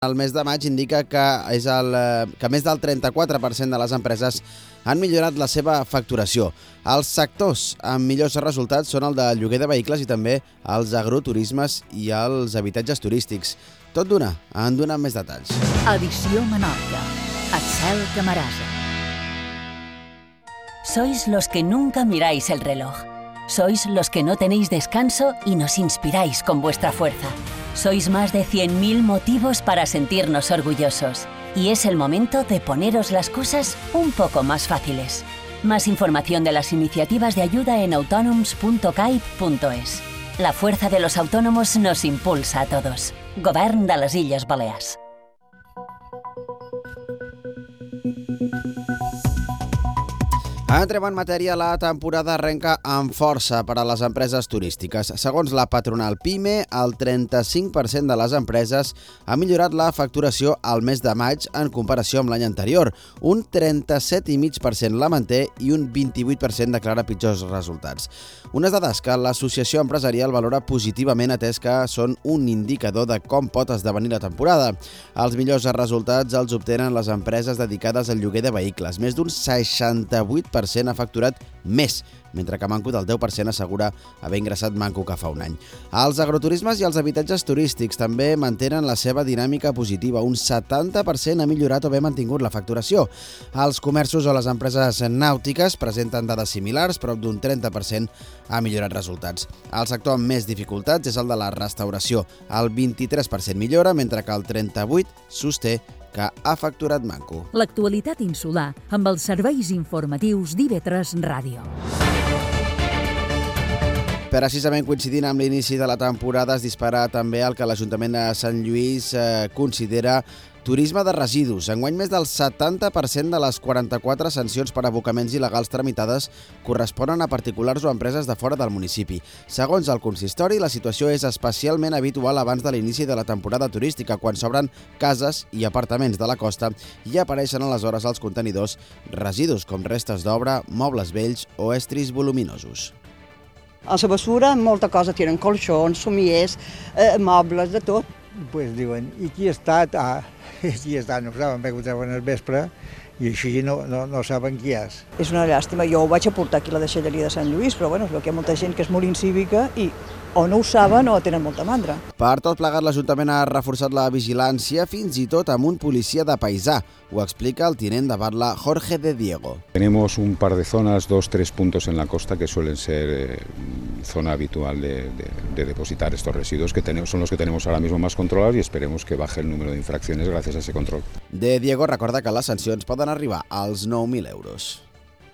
El mes de maig indica que més del 34% de les empreses han millorat la seva facturació. Els sectors amb millors resultats són el de lloguer de vehicles i també els agroturismes i els habitatges turístics. Tot d'una, en donen més detalls. Edició Menorca. Axel Camarasa. Sois los que nunca miráis el reloj. Sois los que no tenéis descanso y nos inspiráis con vuestra fuerza. Sois más de 100.000 motivos para sentirnos orgullosos. Y es el momento de poneros las cosas un poco más fáciles. Más información de las iniciativas de ayuda en autonoms.caip.es. La fuerza de los autónomos nos impulsa a todos. Govern de les Illes Balears. Entrem en matèria, la temporada arrenca amb força per a les empreses turístiques. Segons la patronal PIME, el 35% de les empreses ha millorat la facturació al mes de maig en comparació amb l'any anterior. Un 37,5% la manté i un 28% declara pitjors resultats. Unes dades que l'associació empresarial valora positivament, atès que són un indicador de com pot esdevenir la temporada. Els millors resultats els obtenen les empreses dedicades al lloguer de vehicles. Més d'un 68% ha facturat més, mentre que Manco del 10% assegura haver ingressat Manco que fa un any. Els agroturismes i els habitatges turístics també mantenen la seva dinàmica positiva. Un 70% ha millorat o bé mantingut la facturació. Els comerços o les empreses nàutiques presenten dades similars, prop d'un 30% ha millorat resultats. El sector amb més dificultats és el de la restauració. El 23% millora, mentre que el 38% sosté que ha facturat Manco. L'actualitat insular amb els serveis informatius d'IV3 Ràdio. Precisament coincidint amb l'inici de la temporada es dispara també el que l'Ajuntament de Sant Lluís considera turisme de residus. Enguany més del 70% de les 44 sancions per abocaments il·legals tramitades corresponen a particulars o empreses de fora del municipi. Segons el consistori, la situació és especialment habitual abans de l'inici de la temporada turística, quan s'obren cases i apartaments de la costa i apareixen aleshores als contenidors residus com restes d'obra, mobles vells o estris voluminosos. A la basura molta cosa tiren colxons, somiers, mobles, de tot. Pues diuen, i qui ha estat? Qui ha estat? No ho saben, perquè ho treuen al vespre i així no saben qui és. És una llàstima. Jo ho vaig aportar aquí a la deixalleria de Sant Lluís, però bueno, es veu que hi ha molta gent que és molt incívica i o no ho saben o tenen molta mandra. Per tot plegat, l'Ajuntament ha reforçat la vigilància, fins i tot amb un policia de paisà. Ho explica el tinent de Batla, Jorge de Diego. Tenemos un par de zonas, 2-3 puntos en la costa que suelen ser zona habitual de depositar estos residuos, que son los que tenemos ahora mismo más controlados y esperemos que baje el número de infracciones gracias a ese control. De Diego recorda que les sancions poden arribar als 9.000 euros.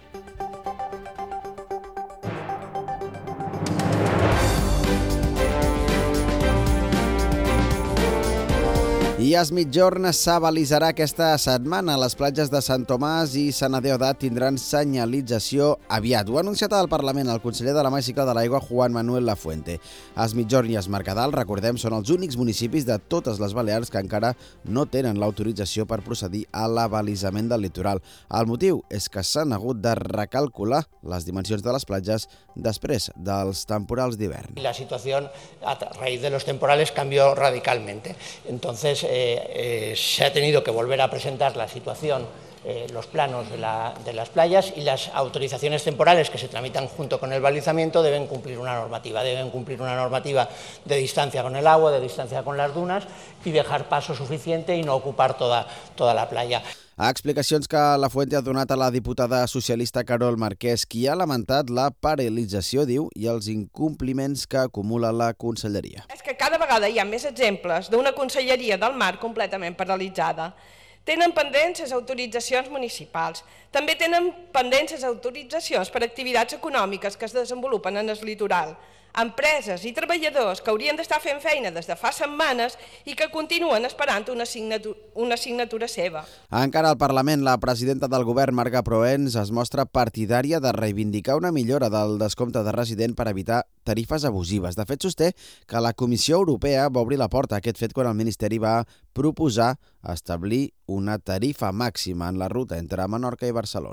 I Es Migjorn s'avalisarà aquesta setmana. Les platges de Sant Tomàs i Sant Adéodat tindran senyalització aviat. Ho ha anunciat al Parlament el conseller de la Mà i Cicle de l'Aigua, Juan Manuel Lafuente. Es Migjorn i Es Mercadal, recordem, són els únics municipis de totes les Balears que encara no tenen l'autorització per procedir a l'abalisament del litoral. El motiu és que s'han hagut de recalcular les dimensions de les platges després dels temporals d'hivern. La situación a raíz de los temporales cambió radicalmente. Entonces se ha tenido que volver a presentar la situación, los planos de las playas, y las autorizaciones temporales que se tramitan junto con el balizamiento deben cumplir una normativa. Deben cumplir una normativa de distancia con el agua, de distancia con las dunas y dejar paso suficiente y no ocupar toda la playa. Explicacions que Lafuente ha donat a la diputada socialista Carol Marquès, qui ha lamentat la paralització, diu, i els incompliments que acumula la conselleria. És que cada vegada hi ha més exemples d'una conselleria del mar completament paralitzada. Tenen pendents les autoritzacions municipals. També tenen pendents les autoritzacions per activitats econòmiques que es desenvolupen en el litoral. Empreses i treballadors que haurien d'estar fent feina des de fa setmanes i que continuen esperant una signatura seva. Encara al Parlament, la presidenta del govern, Marga Proens, es mostra partidària de reivindicar una millora del descompte de resident per evitar tarifes abusives. De fet, sosté que la Comissió Europea va obrir la porta a aquest fet quan el Ministeri va proposar establir una tarifa màxima en la ruta entre Menorca i Barcelona.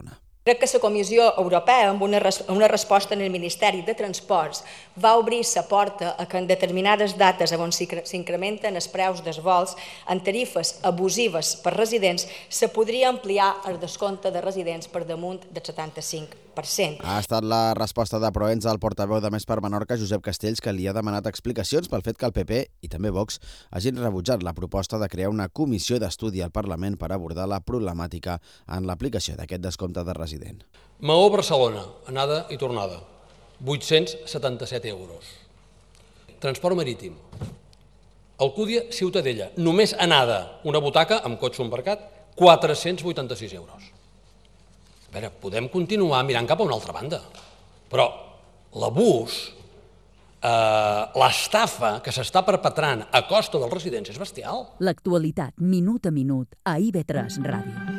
Crec que la Comissió Europea, amb una resposta en el Ministeri de Transports, va obrir la porta a que en determinades dates on s'incrementen els preus dels vols en tarifes abusives per residents, se podria ampliar el descompte de residents per damunt del 75%. Ha estat la resposta de Proença al portaveu de Més per Menorca, Josep Castells, que li ha demanat explicacions pel fet que el PP i també Vox hagin rebutjat la proposta de crear una comissió d'estudi al Parlament per abordar la problemàtica en l'aplicació d'aquest descompte de residents. Maó-Barcelona, anada i tornada, 877 euros. Transport marítim. Alcúdia-Ciutadella, només anada, una butaca amb cotxe embarcat, 486 euros. A veure, podem continuar mirant cap a una altra banda, però l'abús, l'estafa que s'està perpetrant a costa dels residents és bestial. L'actualitat, minut a minut, a IB3 Ràdio.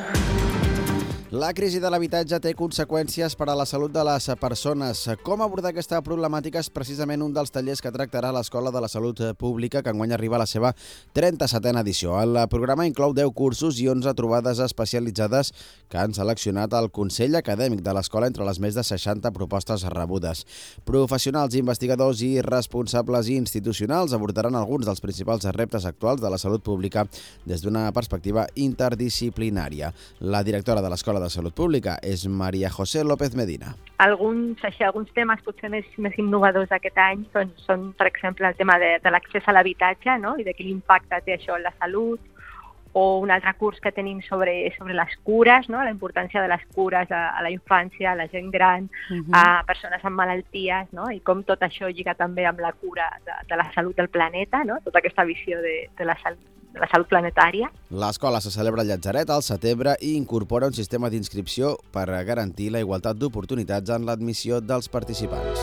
La crisi de l'habitatge té conseqüències per a la salut de les persones. Com abordar aquesta problemàtica és precisament un dels tallers que tractarà l'Escola de la Salut Pública, que enguany arriba a la seva 37a edició. El programa inclou 10 cursos i 11 trobades especialitzades que han seleccionat el Consell Acadèmic de l'Escola entre les més de 60 propostes rebudes. Professionals, investigadors i responsables institucionals abordaran alguns dels principals reptes actuals de la salut pública des d'una perspectiva interdisciplinària. La directora de l'Escola de Salut Pública és Maria José López Medina. Alguns temes potser més innovadors d'aquest any són, per exemple, el tema de l'accés a l'habitatge, no? I de quin impacte té això en la salut, o un altre curs que tenim sobre les cures, no? La importància de les cures a la infància, a la gent gran, a persones amb malalties, no? I com tot això lliga també amb la cura de la salut del planeta, no? Tota aquesta visió de la salut planetària. L'escola se celebra a Llatzeret al setembre i incorpora un sistema d'inscripció per garantir la igualtat d'oportunitats en l'admissió dels participants.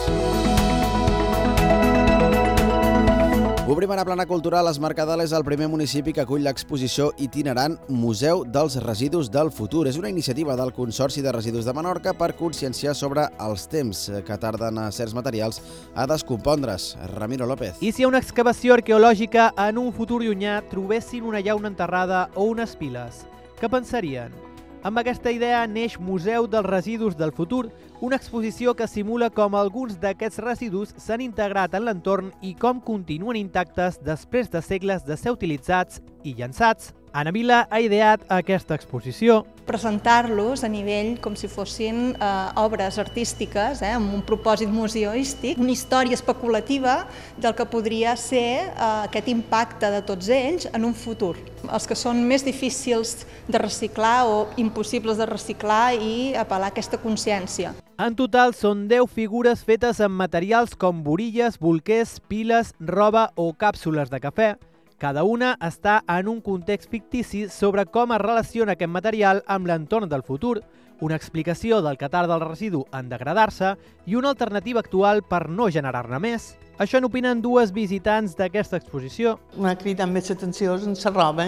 Obrim ara plana cultural. Es Mercadal és el primer municipi que acull l'exposició itinerant Museu dels Residus del Futur. És una iniciativa del Consorci de Residus de Menorca per conscienciar sobre els temps que tarden a certs materials a descompondre's. Ramiro López. I si a una excavació arqueològica en un futur llunyà trobessin una llauna enterrada o unes piles, què pensarien? Amb aquesta idea neix Museu dels Residus del Futur, una exposició que simula com alguns d'aquests residus s'han integrat en l'entorn i com continuen intactes després de segles de ser utilitzats i llançats. Anna Vila ha ideat aquesta exposició. Presentar-los a nivell com si fossin obres artístiques, amb un propòsit museístic, una història especulativa del que podria ser aquest impacte de tots ells en un futur. Els que són més difícils de reciclar o impossibles de reciclar i apel·lar a aquesta consciència. En total són 10 figures fetes amb materials com borilles, bolquers, piles, roba o càpsules de cafè. Cada una està en un context fictici sobre com es relaciona aquest material amb l'entorn del futur, una explicació del que tarda el residu en degradar-se i una alternativa actual per no generar-ne més. Això n'opinen dues visitants d'aquesta exposició. M'ha cridat més atenció en la roba,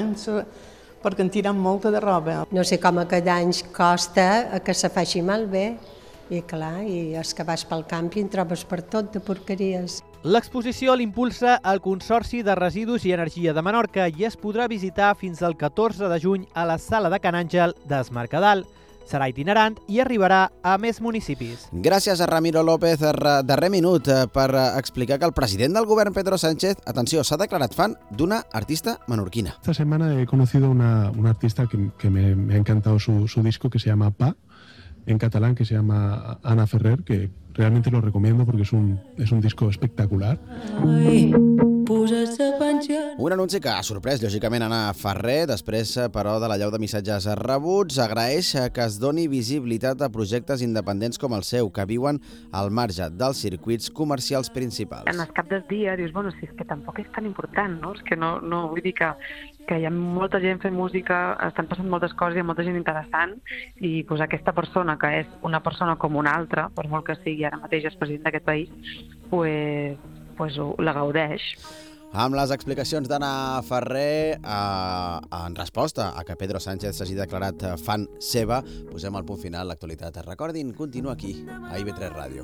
perquè en tiren molta de roba. No sé com cada any costa que se faci malbé. I clar, i els que vas pel càmping trobes per tot de porqueries. L'exposició l'impulsa el Consorci de Residus i Energia de Menorca i es podrà visitar fins al 14 de juny a la Sala de Can Àngel d'Es Mercadal. Serà itinerant i arribarà a més municipis. Gràcies a Ramiro López. Darrer minut per explicar que el president del govern, Pedro Sánchez, atenció, s'ha declarat fan d'una artista menorquina. Esta semana he conocido una artista que me ha encantado su disco, que se llama Pa, en catalán, que se llama Ana Ferrer, que realmente lo recomiendo porque es un disco espectacular. Un anunci que ha sorprès, lògicament, Ana Ferrer, després, però, de l'allau de missatges rebuts, agraeix que es doni visibilitat a projectes independents com el seu, que viuen al marge dels circuits comercials principals. En el cap del dia dius, bueno, si és que tampoc és tan important, no? És que no vull dir que hi ha molta gent fent música, estan passant moltes coses, hi ha molta gent interessant, i pues, aquesta persona, que és una persona com una altra, per molt que sigui ara mateix el president d'aquest país, pues la gaudeix. Amb les explicacions d'Anna Ferrer, en resposta a que Pedro Sánchez s'hagi declarat fan seva, posem al punt final l'actualitat. Recordin, continua aquí, a IB3 Ràdio.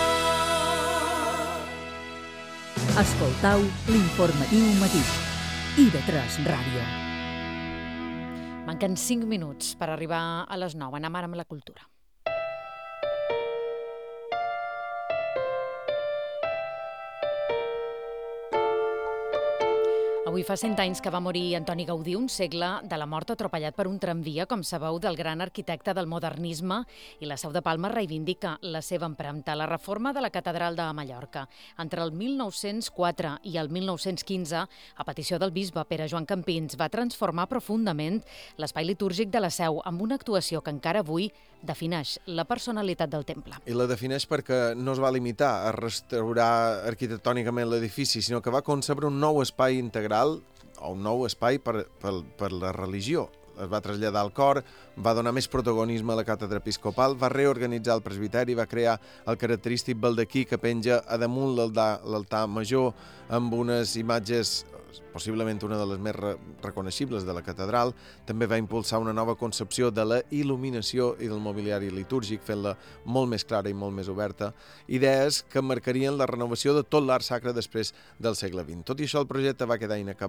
Escoltau l'informatiu matí. IB3 Ràdio. Manquen 5 minuts per arribar a les 9. Anem ara amb la cultura. Avui fa 100 anys que va morir Antoni Gaudí, un segle de la mort atropellat per un tramvia, com sabeu, del gran arquitecte del modernisme, i la Seu de Palma reivindica la seva empremta. La reforma de la Catedral de Mallorca. Entre el 1904 i el 1915, a petició del bisbe Pere Joan Campins, va transformar profundament l'espai litúrgic de la Seu amb una actuació que encara avui defineix la personalitat del temple. I la defineix perquè no es va limitar a restaurar arquitectònicament l'edifici, sinó que va concebre un nou espai integral o un nou espai per la religió. Es va traslladar al cor, va donar més protagonisme a la càtedra episcopal, va reorganitzar el presbiteri, va crear el característic baldaquí que penja a damunt l'altar major amb unes imatges, possiblement una de les més reconeixibles de la catedral. També va impulsar una nova concepció de la il·luminació i del mobiliari litúrgic, fent-la molt més clara i molt més oberta, idees que marcarien la renovació de tot l'art sacre després del segle XX. Tot i això, el projecte va quedar inacabat